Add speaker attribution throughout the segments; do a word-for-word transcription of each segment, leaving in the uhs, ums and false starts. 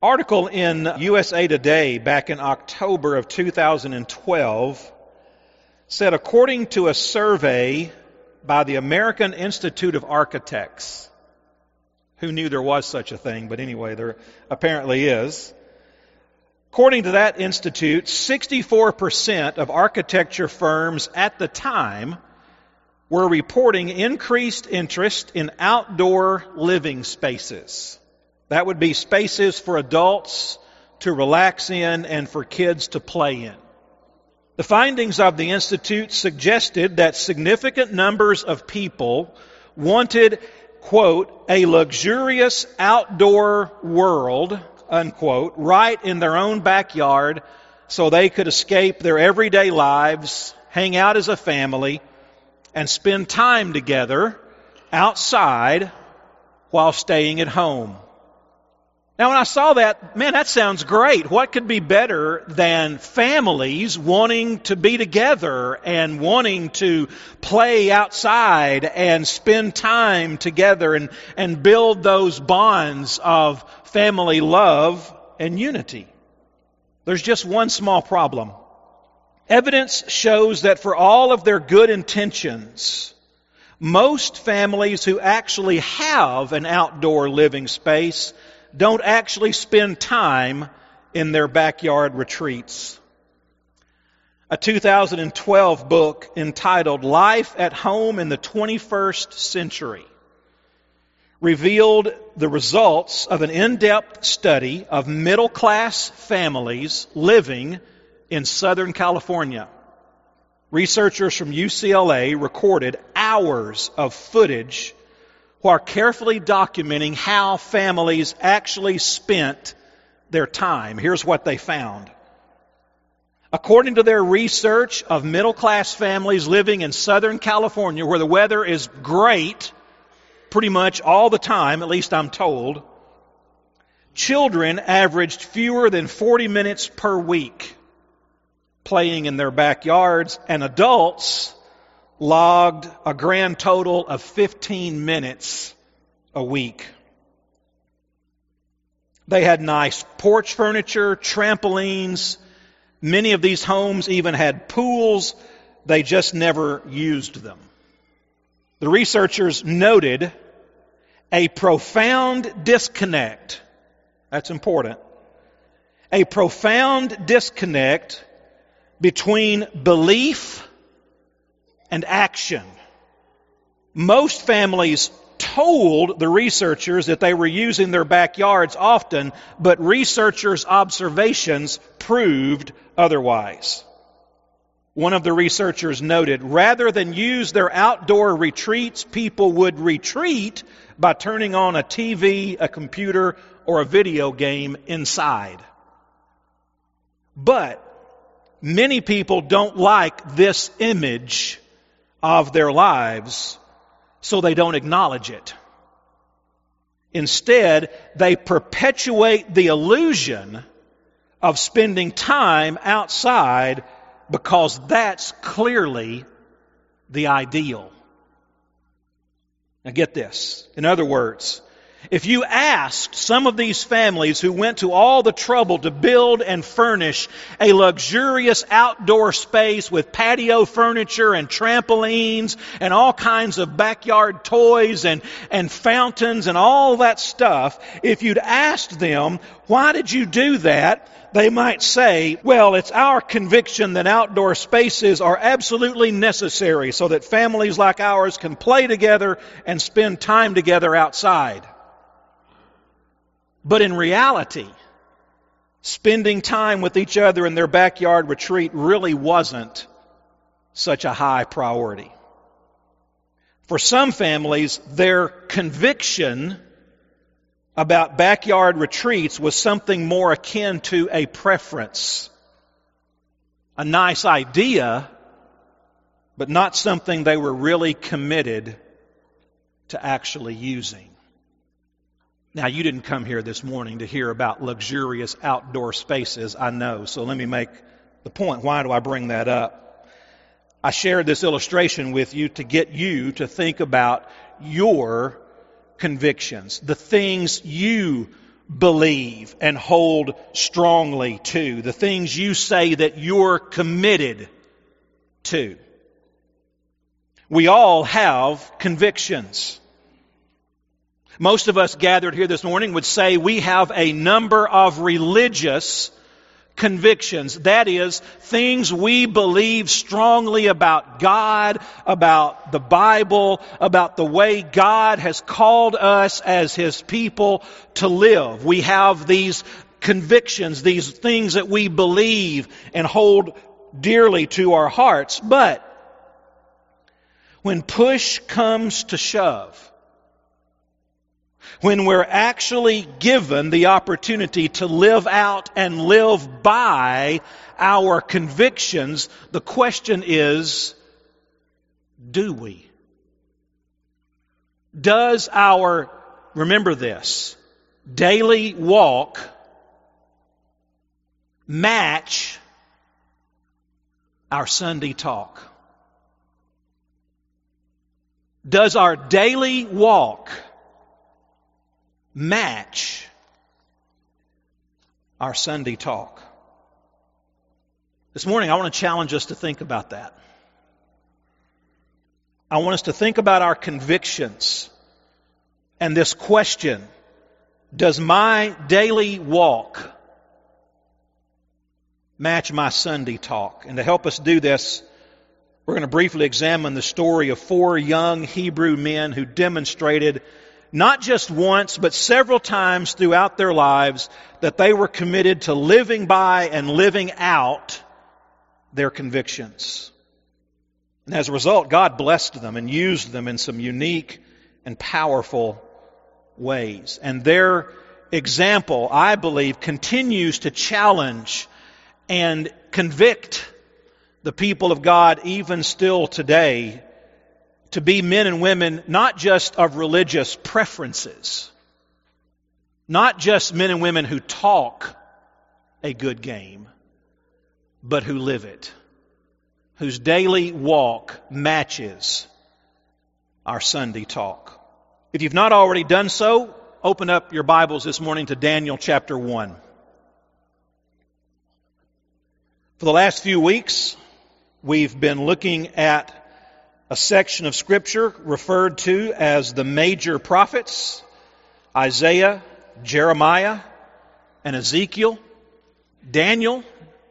Speaker 1: Article in U S A Today back in October of two thousand twelve said, according to a survey by the American Institute of Architects, who knew there was such a thing, but anyway, there apparently is. According to that institute, sixty-four percent of architecture firms at the time were reporting increased interest in outdoor living spaces. That would be spaces for adults to relax in and for kids to play in. The findings of the Institute suggested that significant numbers of people wanted, quote, a luxurious outdoor world, unquote, right in their own backyard so they could escape their everyday lives, hang out as a family, and spend time together outside while staying at home. Now, when I saw that, man, that sounds great. What could be better than families wanting to be together and wanting to play outside and spend time together and, and build those bonds of family love and unity? There's just one small problem. Evidence shows that for all of their good intentions, most families who actually have an outdoor living space don't actually spend time in their backyard retreats. A two thousand twelve book entitled Life at Home in the twenty-first Century revealed the results of an in-depth study of middle-class families living in Southern California. Researchers from U C L A recorded hours of footage while carefully documenting how families actually spent their time. Here's what they found. According to their research of middle-class families living in Southern California, where the weather is great pretty much all the time, at least I'm told, children averaged fewer than forty minutes per week playing in their backyards, and adults logged a grand total of fifteen minutes a week. They had nice porch furniture, trampolines. Many of these homes even had pools. They just never used them. The researchers noted a profound disconnect. That's important. A profound disconnect between belief and action. Most families told the researchers that they were using their backyards often, but researchers' observations proved otherwise. One of the researchers noted, rather than use their outdoor retreats, people would retreat by turning on a T V, a computer, or a video game inside. But many people don't like this image of their lives, so they don't acknowledge it. Instead, they perpetuate the illusion of spending time outside because that's clearly the ideal. Now get this. In other words, if you asked some of these families who went to all the trouble to build and furnish a luxurious outdoor space with patio furniture and trampolines and all kinds of backyard toys and, and fountains and all that stuff, if you'd asked them, why did you do that? They might say, well, it's our conviction that outdoor spaces are absolutely necessary so that families like ours can play together and spend time together outside. But in reality, spending time with each other in their backyard retreat really wasn't such a high priority. For some families, their conviction about backyard retreats was something more akin to a preference, a nice idea, but not something they were really committed to actually using. Now, you didn't come here this morning to hear about luxurious outdoor spaces, I know, so let me make the point. Why do I bring that up? I shared this illustration with you to get you to think about your convictions, the things you believe and hold strongly to, the things you say that you're committed to. We all have convictions. Most of us gathered here this morning would say we have a number of religious convictions. That is, things we believe strongly about God, about the Bible, about the way God has called us as His people to live. We have these convictions, these things that we believe and hold dearly to our hearts. But when push comes to shove, when we're actually given the opportunity to live out and live by our convictions, the question is, do we? Does our, remember this, daily walk match our Sunday talk? Does our daily walk match our Sunday talk? This morning I want to challenge us to think about that. I want us to think about our convictions and this question: does my daily walk match my Sunday talk? And to help us do this, we're going to briefly examine the story of four young Hebrew men who demonstrated not just once, but several times throughout their lives that they were committed to living by and living out their convictions. And as a result, God blessed them and used them in some unique and powerful ways. And their example, I believe, continues to challenge and convict the people of God even still today to be men and women not just of religious preferences, not just men and women who talk a good game, but who live it, whose daily walk matches our Sunday talk. If you've not already done so, open up your Bibles this morning to Daniel chapter one. For the last few weeks, we've been looking at a section of Scripture referred to as the major prophets: Isaiah, Jeremiah, and Ezekiel. Daniel,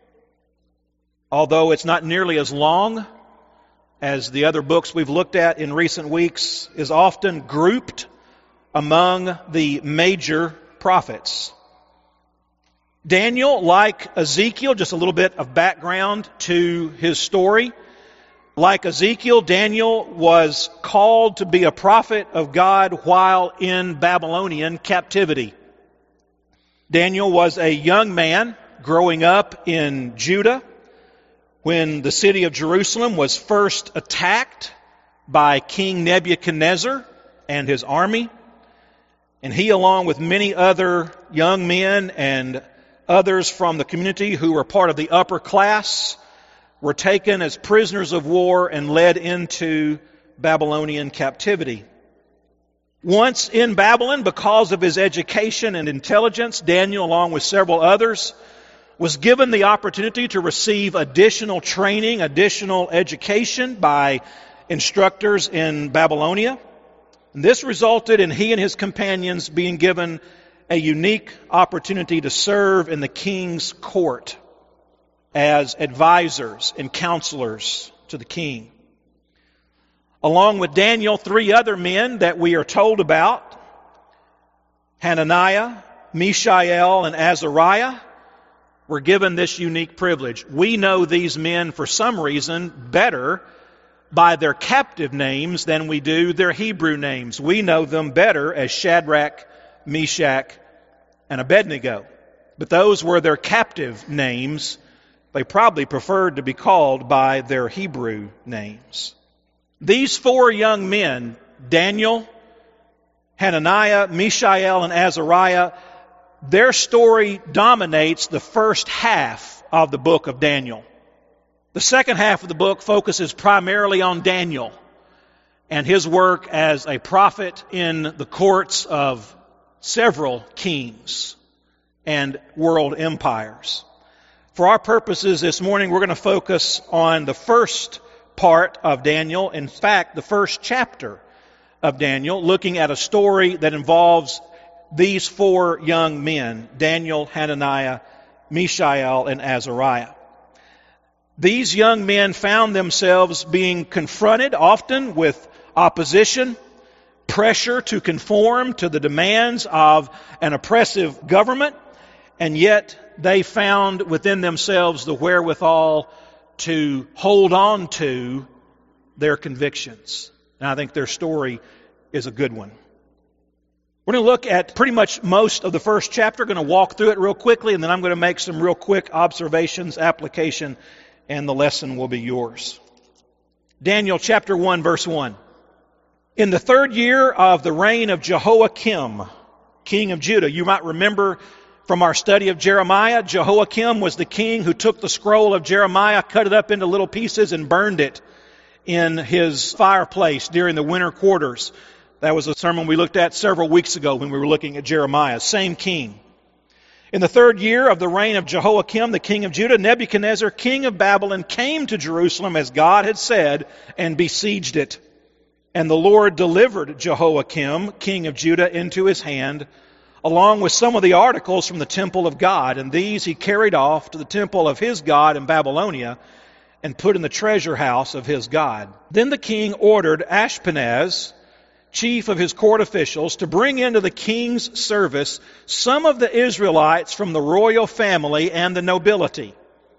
Speaker 1: although it's not nearly as long as the other books we've looked at in recent weeks, is often grouped among the major prophets. Daniel, like Ezekiel, just a little bit of background to his story. Like Ezekiel, Daniel was called to be a prophet of God while in Babylonian captivity. Daniel was a young man growing up in Judah when the city of Jerusalem was first attacked by King Nebuchadnezzar and his army. And he, along with many other young men and others from the community who were part of the upper class, were taken as prisoners of war and led into Babylonian captivity. Once in Babylon, because of his education and intelligence, Daniel, along with several others, was given the opportunity to receive additional training, additional education by instructors in Babylonia. And this resulted in he and his companions being given a unique opportunity to serve in the king's court as advisors and counselors to the king. Along with Daniel, three other men that we are told about, Hananiah, Mishael, and Azariah, were given this unique privilege. We know these men, for some reason, better by their captive names than we do their Hebrew names. We know them better as Shadrach, Meshach, and Abednego. But those were their captive names. They probably preferred to be called by their Hebrew names. These four young men, Daniel, Hananiah, Mishael, and Azariah, their story dominates the first half of the book of Daniel. The second half of the book focuses primarily on Daniel and his work as a prophet in the courts of several kings and world empires. For our purposes this morning, we're going to focus on the first part of Daniel. In fact, the first chapter of Daniel, looking at a story that involves these four young men, Daniel, Hananiah, Mishael, and Azariah. These young men found themselves being confronted often with opposition, pressure to conform to the demands of an oppressive government, and yet they found within themselves the wherewithal to hold on to their convictions. And I think their story is a good one. We're going to look at pretty much most of the first chapter. Going to walk through it real quickly, and then I'm going to make some real quick observations, application, and the lesson will be yours. Daniel chapter one, verse one. In the third year of the reign of Jehoiakim, king of Judah. You might remember from our study of Jeremiah, Jehoiakim was the king who took the scroll of Jeremiah, cut it up into little pieces, and burned it in his fireplace during the winter quarters. That was a sermon we looked at several weeks ago when we were looking at Jeremiah. Same king. In the third year of the reign of Jehoiakim, the king of Judah, Nebuchadnezzar, king of Babylon, came to Jerusalem as God had said and besieged it. And the Lord delivered Jehoiakim, king of Judah, into his hand, along with some of the articles from the temple of God. And these he carried off to the temple of his God in Babylonia and put in the treasure house of his God. Then the king ordered Ashpenaz, chief of his court officials, to bring into the king's service some of the Israelites from the royal family and the nobility.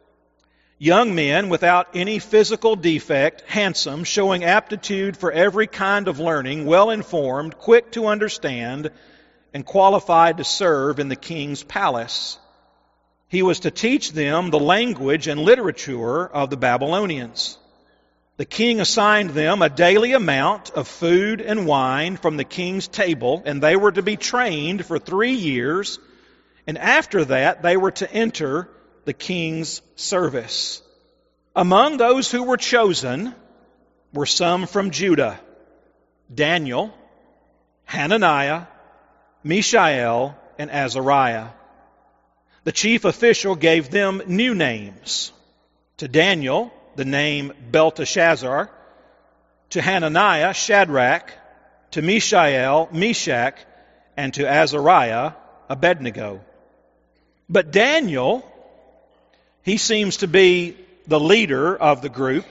Speaker 1: Young men without any physical defect, handsome, showing aptitude for every kind of learning, well-informed, quick to understand, and qualified to serve in the king's palace. He was to teach them the language and literature of the Babylonians. The king assigned them a daily amount of food and wine from the king's table, and they were to be trained for three years, and after that they were to enter the king's service. Among those who were chosen were some from Judah: Daniel, Hananiah, Mishael, and Azariah. The chief official gave them new names. To Daniel, the name Belteshazzar; to Hananiah, Shadrach; to Mishael, Meshach; and to Azariah, Abednego. But Daniel, he seems to be the leader of the group.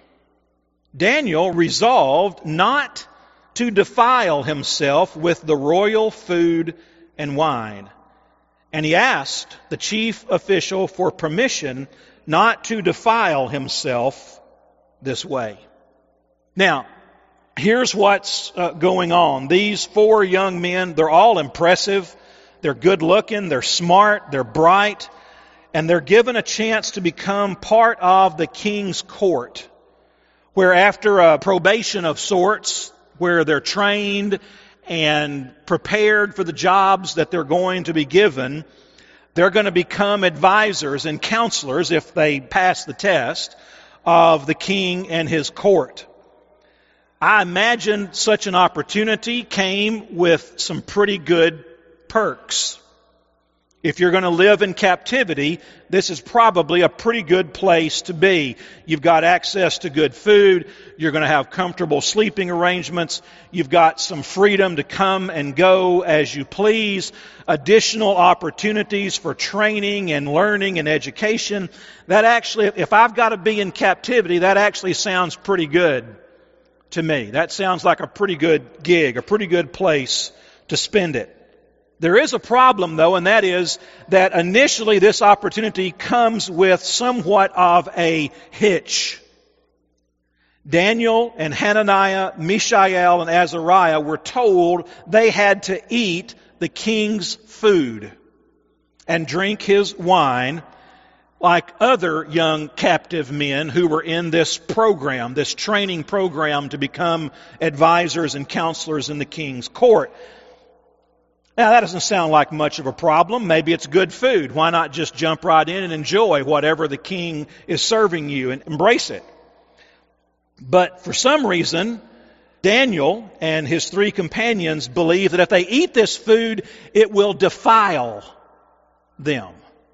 Speaker 1: Daniel resolved not to defile himself with the royal food and wine. And he asked the chief official for permission not to defile himself this way. Now, here's what's uh, going on. These four young men, they're all impressive. They're good looking, they're smart, they're bright, and they're given a chance to become part of the king's court, where after a probation of sorts, where they're trained and prepared for the jobs that they're going to be given, they're going to become advisors and counselors, if they pass the test, of the king and his court. I imagine such an opportunity came with some pretty good perks. If you're going to live in captivity, this is probably a pretty good place to be. You've got access to good food. You're going to have comfortable sleeping arrangements. You've got some freedom to come and go as you please. Additional opportunities for training and learning and education. That actually, if I've got to be in captivity, that actually sounds pretty good to me. That sounds like a pretty good gig, a pretty good place to spend it. There is a problem, though, and that is that initially this opportunity comes with somewhat of a hitch. Daniel and Hananiah, Mishael, and Azariah were told they had to eat the king's food and drink his wine like other young captive men who were in this program, this training program to become advisors and counselors in the king's court. Now, that doesn't sound like much of a problem. Maybe it's good food. Why not just jump right in and enjoy whatever the king is serving you and embrace it? But for some reason, Daniel and his three companions believe that if they eat this food, it will defile them,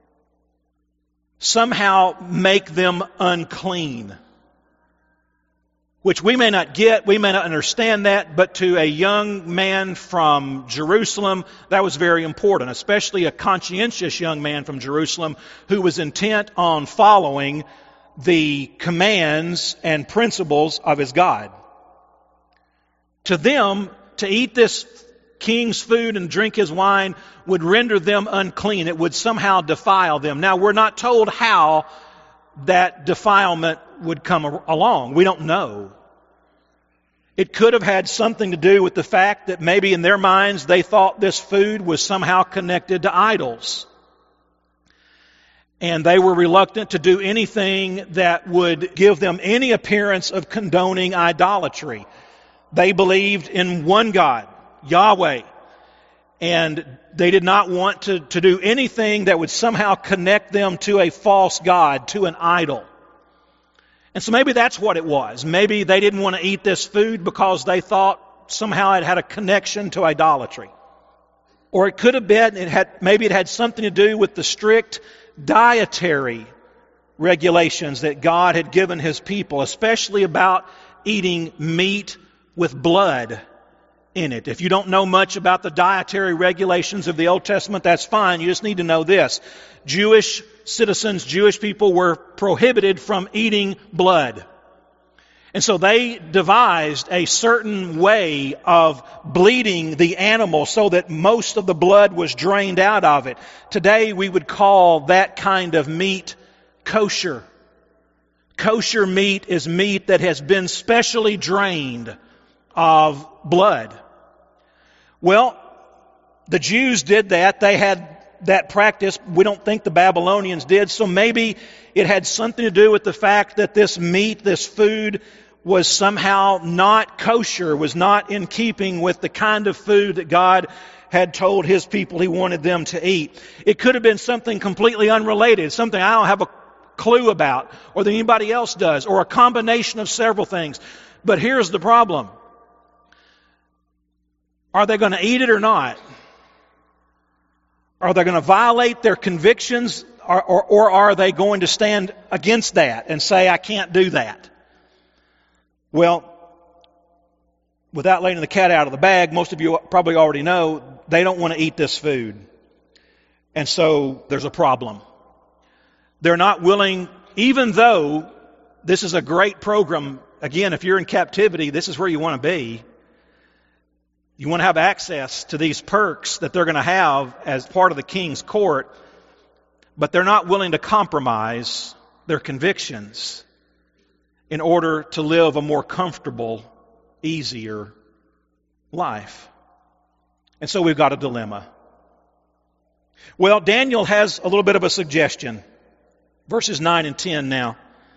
Speaker 1: somehow make them unclean. Which we may not get, we may not understand that, but to a young man from Jerusalem, that was very important, especially a conscientious young man from Jerusalem who was intent on following the commands and principles of his God. To them, to eat this king's food and drink his wine would render them unclean. It would somehow defile them. Now, we're not told how that defilement would come along. We don't know. It could have had something to do with the fact that maybe in their minds they thought this food was somehow connected to idols. And they were reluctant to do anything that would give them any appearance of condoning idolatry. They believed in one God, Yahweh. And they did not want to, to do anything that would somehow connect them to a false god, to an idol. And so maybe that's what it was. Maybe they didn't want to eat this food because they thought somehow it had a connection to idolatry. Or it could have been, it had, maybe it had something to do with the strict dietary regulations that God had given His people, especially about eating meat with blood in it. If you don't know much about the dietary regulations of the Old Testament, that's fine. You just need to know this. Jewish citizens, Jewish people were prohibited from eating blood. And so they devised a certain way of bleeding the animal so that most of the blood was drained out of it. Today we would call that kind of meat kosher. Kosher meat is meat that has been specially drained of blood. Well, the Jews did that. They had that practice. We don't think the Babylonians did. So maybe it had something to do with the fact that this meat, this food, was somehow not kosher, was not in keeping with the kind of food that God had told His people He wanted them to eat. It could have been something completely unrelated, something I don't have a clue about, or that anybody else does, or a combination of several things. But here's the problem. Are they going to eat it or not? Are they going to violate their convictions, or, or, or are they going to stand against that and say, I can't do that? Well, without letting the cat out of the bag, most of you probably already know they don't want to eat this food. And so there's a problem. They're not willing, even though this is a great program. Again, if you're in captivity, this is where you want to be. You want to have access to these perks that they're going to have as part of the king's court, but they're not willing to compromise their convictions in order to live a more comfortable, easier life. And so we've got a dilemma. Well, Daniel has a little bit of a suggestion. Verses nine and ten now.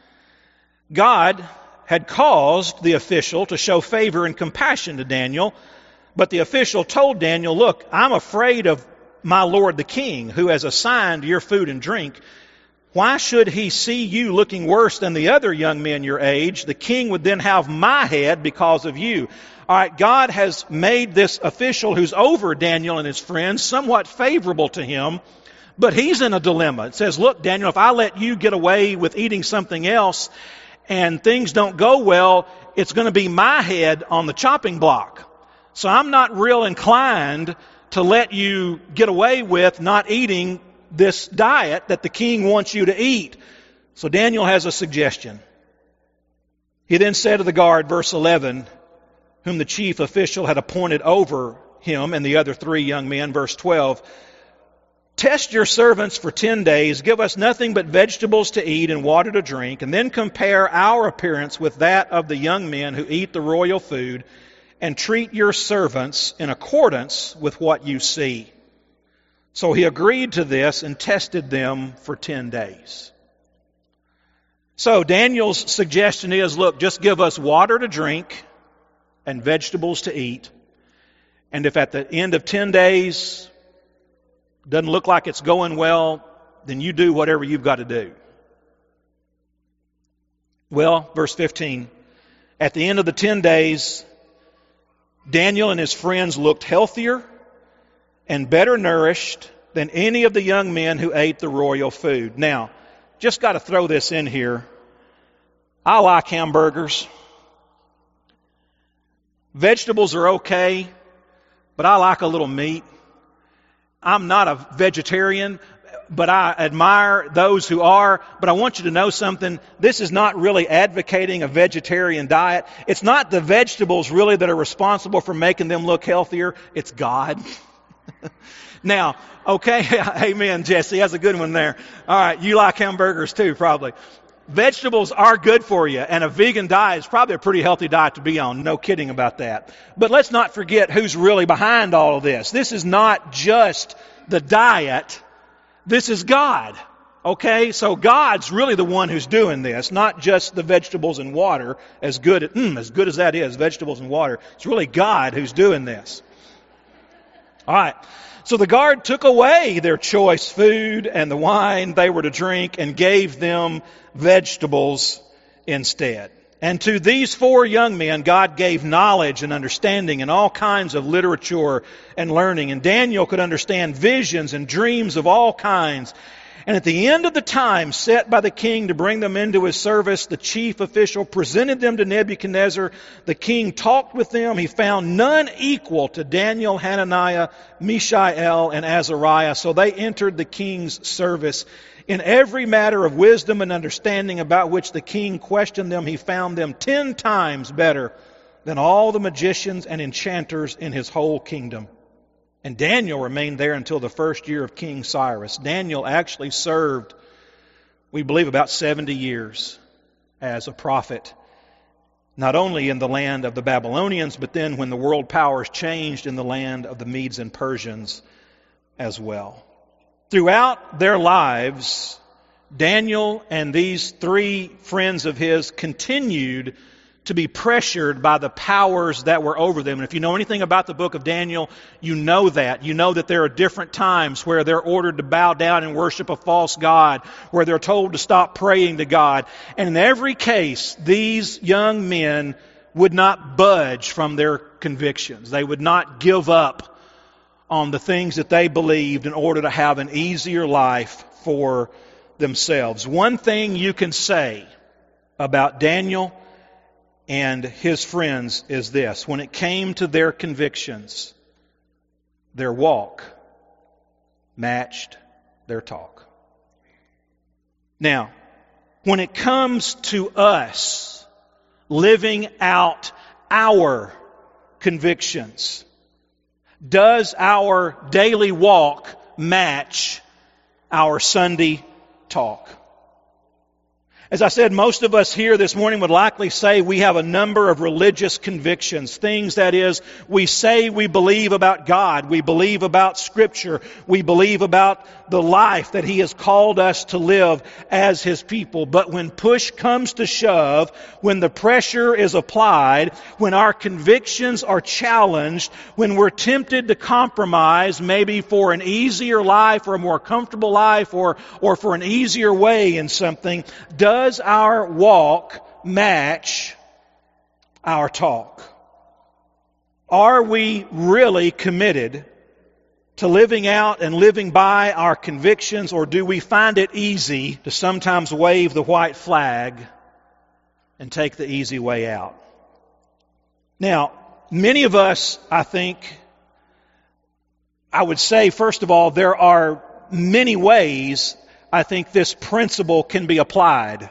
Speaker 1: God had caused the official to show favor and compassion to Daniel, but the official told Daniel, look, I'm afraid of my lord the king, who has assigned your food and drink. Why should he see you looking worse than the other young men your age? The king would then have my head because of you. All right, God has made this official who's over Daniel and his friends somewhat favorable to him, but he's in a dilemma. It says, look, Daniel, if I let you get away with eating something else and things don't go well, it's going to be my head on the chopping block. So I'm not real inclined to let you get away with not eating this diet that the king wants you to eat. So Daniel has a suggestion. He then said to the guard, verse eleven, whom the chief official had appointed over him and the other three young men, verse twelve, test your servants for ten days, give us nothing but vegetables to eat and water to drink, and then compare our appearance with that of the young men who eat the royal food, and treat your servants in accordance with what you see. So he agreed to this and tested them for ten days. So Daniel's suggestion is, look, just give us water to drink and vegetables to eat. And if at the end of ten days doesn't look like it's going well, then you do whatever you've got to do. Well, verse fifteen, at the end of the ten days, Daniel and his friends looked healthier and better nourished than any of the young men who ate the royal food. Now, just got to throw this in here. I like hamburgers. Vegetables are okay, but I like a little meat. I'm not a vegetarian, but I admire those who are. But I want you to know something. This is not really advocating a vegetarian diet. It's not the vegetables really that are responsible for making them look healthier. It's God. Now, okay, amen, Jesse. That's a good one there. All right, you like hamburgers too, probably. Vegetables are good for you, and a vegan diet is probably a pretty healthy diet to be on. No kidding about that. But let's not forget who's really behind all of this. This is not just the diet. This is God. Okay? So God's really the one who's doing this, not just the vegetables and water, as good, mm, as good as that is, vegetables and water. It's really God who's doing this. All right. So the guard took away their choice food and the wine they were to drink and gave them vegetables instead. And to these four young men, God gave knowledge and understanding and all kinds of literature and learning. And Daniel could understand visions and dreams of all kinds. And at the end of the time set by the king to bring them into his service, the chief official presented them to Nebuchadnezzar. The king talked with them. He found none equal to Daniel, Hananiah, Mishael, and Azariah. So they entered the king's service. In every matter of wisdom and understanding about which the king questioned them, he found them ten times better than all the magicians and enchanters in his whole kingdom. And Daniel remained there until the first year of King Cyrus. Daniel actually served, we believe, about seventy years as a prophet, not only in the land of the Babylonians, but then when the world powers changed, in the land of the Medes and Persians as well. Throughout their lives, Daniel and these three friends of his continued to be pressured by the powers that were over them. And if you know anything about the book of Daniel, you know that. You know that there are different times where they're ordered to bow down and worship a false god, where they're told to stop praying to God. And in every case, these young men would not budge from their convictions. They would not give up on the things that they believed in order to have an easier life for themselves. One thing you can say about Daniel and his friends is this: when it came to their convictions, their walk matched their talk. Now, when it comes to us living out our convictions, does our daily walk match our Sunday talk? As I said, most of us here this morning would likely say we have a number of religious convictions. Things, that is, we say we believe about God. We believe about Scripture. We believe about the life that He has called us to live as His people. But when push comes to shove, when the pressure is applied, when our convictions are challenged, when we're tempted to compromise, maybe for an easier life or a more comfortable life or, or for an easier way in something, does Does our walk match our talk? Are we really committed to living out and living by our convictions, or do we find it easy to sometimes wave the white flag and take the easy way out? Now, many of us, I think, I would say, first of all, there are many ways I think this principle can be applied.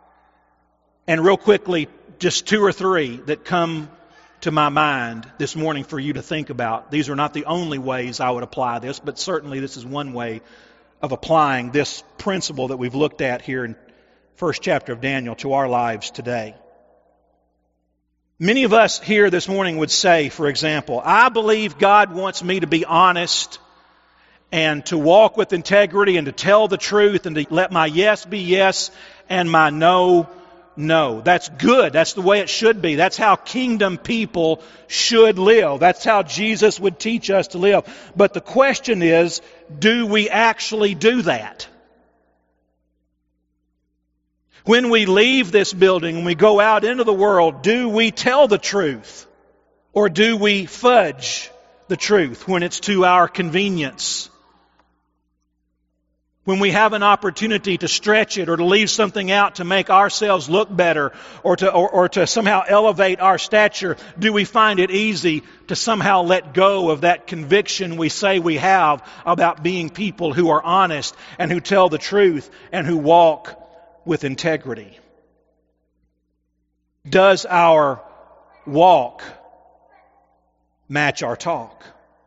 Speaker 1: And real quickly, just two or three that come to my mind this morning for you to think about. These are not the only ways I would apply this, but certainly this is one way of applying this principle that we've looked at here in first chapter of Daniel to our lives today. Many of us here this morning would say, for example, I believe God wants me to be honest and to walk with integrity and to tell the truth and to let my yes be yes and my no, no. That's good. That's the way it should be. That's how kingdom people should live. That's how Jesus would teach us to live. But the question is, do we actually do that? When we leave this building and we go out into the world, do we tell the truth Or do we fudge the truth when it's to our convenience? When we have an opportunity to stretch it or to leave something out to make ourselves look better or to, or, or to somehow elevate our stature, do we find it easy to somehow let go of that conviction we say we have about being people who are honest and who tell the truth and who walk with integrity? Does our walk match our talk?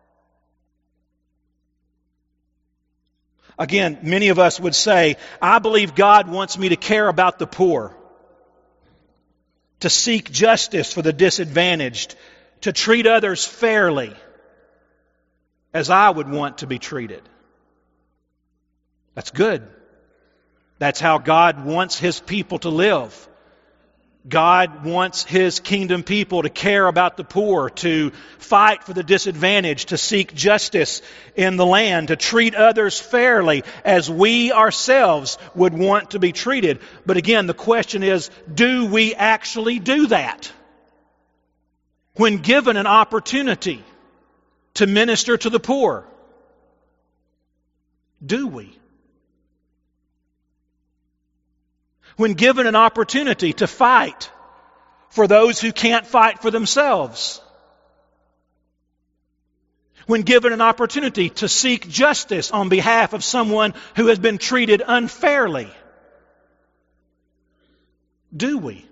Speaker 1: Again, many of us would say, I believe God wants me to care about the poor, to seek justice for the disadvantaged, to treat others fairly as I would want to be treated. That's good. That's how God wants His people to live. God wants His kingdom people to care about the poor, to fight for the disadvantaged, to seek justice in the land, to treat others fairly as we ourselves would want to be treated. But again, the question is, do we actually do that? When given an opportunity to minister to the poor, do we? When given an opportunity to fight for those who can't fight for themselves, when given an opportunity to seek justice on behalf of someone who has been treated unfairly, do we?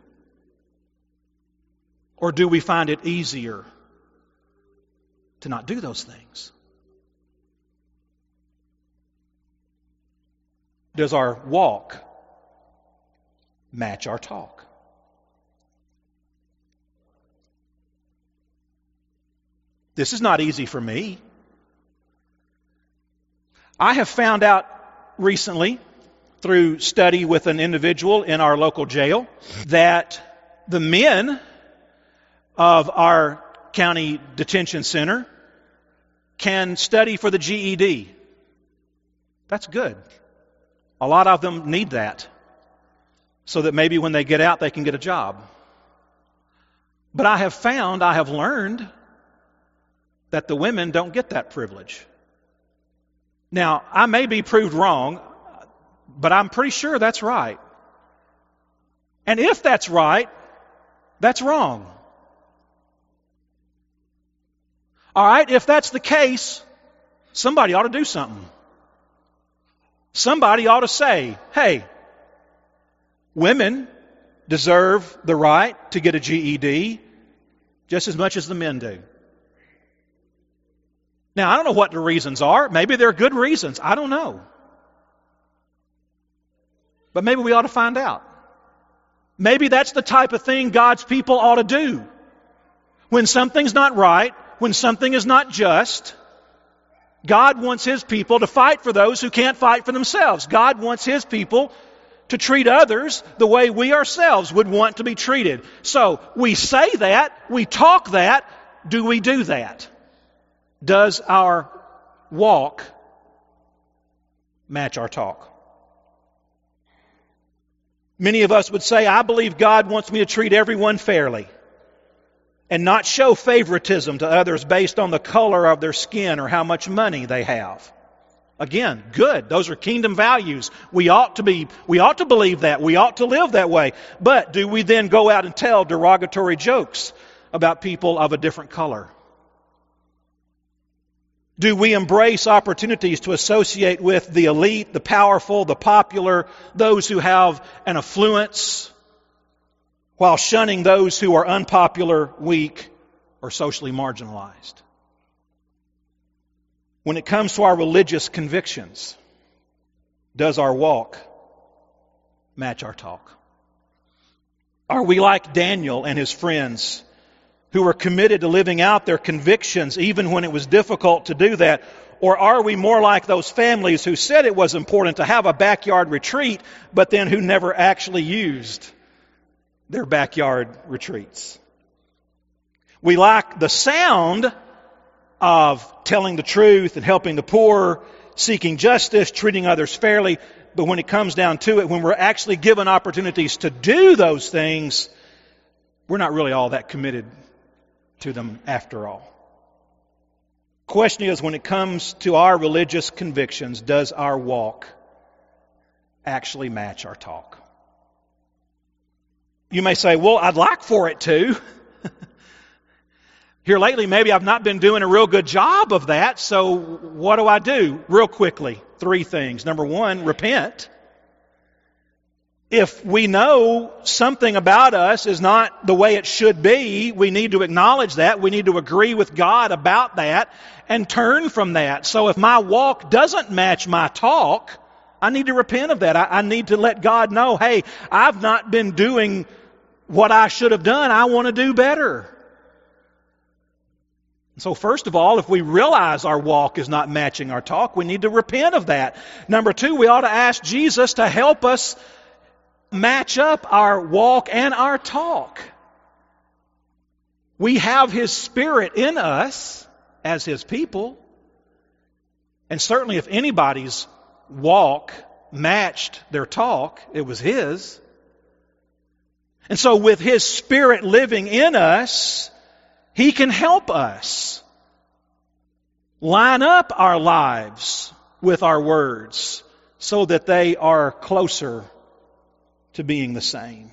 Speaker 1: Or do we find it easier to not do those things? Does our walk match our talk? This is not easy for me. I have found out recently, through study with an individual in our local jail, that the men of our county detention center can study for the G E D. That's good. A lot of them need that, so that maybe when they get out, they can get a job. But I have found, I have learned, that the women don't get that privilege. Now, I may be proved wrong, but I'm pretty sure that's right. And if that's right, that's wrong. All right, if that's the case, somebody ought to do something. Somebody ought to say, hey, women deserve the right to get a G E D just as much as the men do. Now, I don't know what the reasons are. Maybe they're good reasons. I don't know. But maybe we ought to find out. Maybe that's the type of thing God's people ought to do. When something's not right, when something is not just, God wants His people to fight for those who can't fight for themselves. God wants His people to treat others the way we ourselves would want to be treated. So, we say that, we talk that, do we do that? Does our walk match our talk? Many of us would say, I believe God wants me to treat everyone fairly and not show favoritism to others based on the color of their skin or how much money they have. Again, good. Those are kingdom values. We ought to be, we ought to believe that. We ought to live that way. But do we then go out and tell derogatory jokes about people of a different color? Do we embrace opportunities to associate with the elite, the powerful, the popular, those who have an affluence, while shunning those who are unpopular, weak, or socially marginalized? When it comes to our religious convictions, does our walk match our talk? Are we like Daniel and his friends, who were committed to living out their convictions even when it was difficult to do that? Or are we more like those families who said it was important to have a backyard retreat, but then who never actually used their backyard retreats? We like the sound of telling the truth and helping the poor, seeking justice, treating others fairly, but when it comes down to it, when we're actually given opportunities to do those things, we're not really all that committed to them after all. Question is, when it comes to our religious convictions, does our walk actually match our talk? You may say, well, I'd like for it to. Here lately, maybe I've not been doing a real good job of that, so what do I do? Real quickly, three things. Number one, repent. If we know something about us is not the way it should be, we need to acknowledge that. We need to agree with God about that and turn from that. So if my walk doesn't match my talk, I need to repent of that. I, I need to let God know, hey, I've not been doing what I should have done. I want to do better. So first of all, if we realize our walk is not matching our talk, we need to repent of that. Number two, we ought to ask Jesus to help us match up our walk and our talk. We have His Spirit in us as His people. And certainly if anybody's walk matched their talk, it was His. And so with His Spirit living in us, He can help us line up our lives with our words so that they are closer to being the same.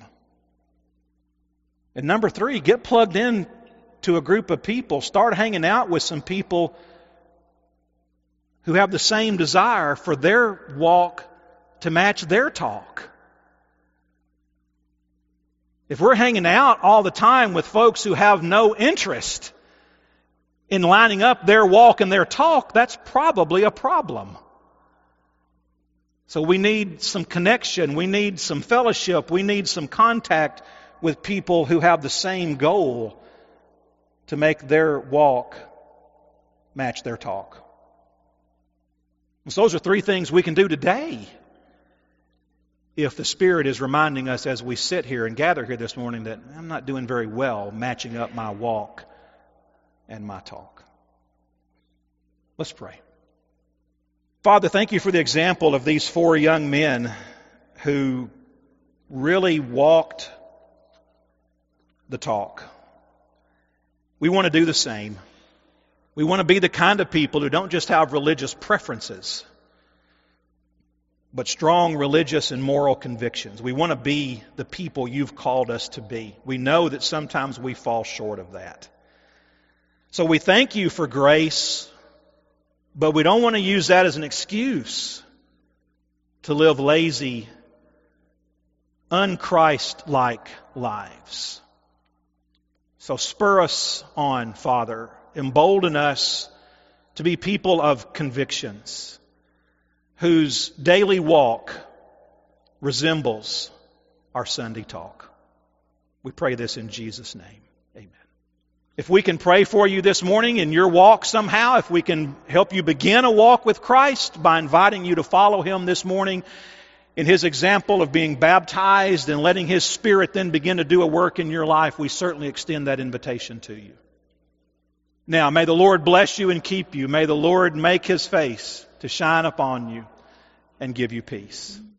Speaker 1: And number three, get plugged in to a group of people. Start hanging out with some people who have the same desire for their walk to match their talk. If we're hanging out all the time with folks who have no interest in lining up their walk and their talk, that's probably a problem. So we need some connection, we need some fellowship, we need some contact with people who have the same goal to make their walk match their talk. So those are three things we can do today. If the Spirit is reminding us as we sit here and gather here this morning that I'm not doing very well matching up my walk and my talk. Let's pray. Father, thank You for the example of these four young men who really walked the talk. We want to do the same. We want to be the kind of people who don't just have religious preferences, but strong religious and moral convictions. We want to be the people You've called us to be. We know that sometimes we fall short of that. So we thank You for grace, but we don't want to use that as an excuse to live lazy, un-Christ-like lives. So spur us on, Father. Embolden us to be people of convictions, whose daily walk resembles our Sunday talk. We pray this in Jesus' name. Amen. If we can pray for you this morning in your walk somehow, if we can help you begin a walk with Christ by inviting you to follow Him this morning in His example of being baptized and letting His Spirit then begin to do a work in your life, we certainly extend that invitation to you. Now, may the Lord bless you and keep you. May the Lord make His face to shine upon you and give you peace.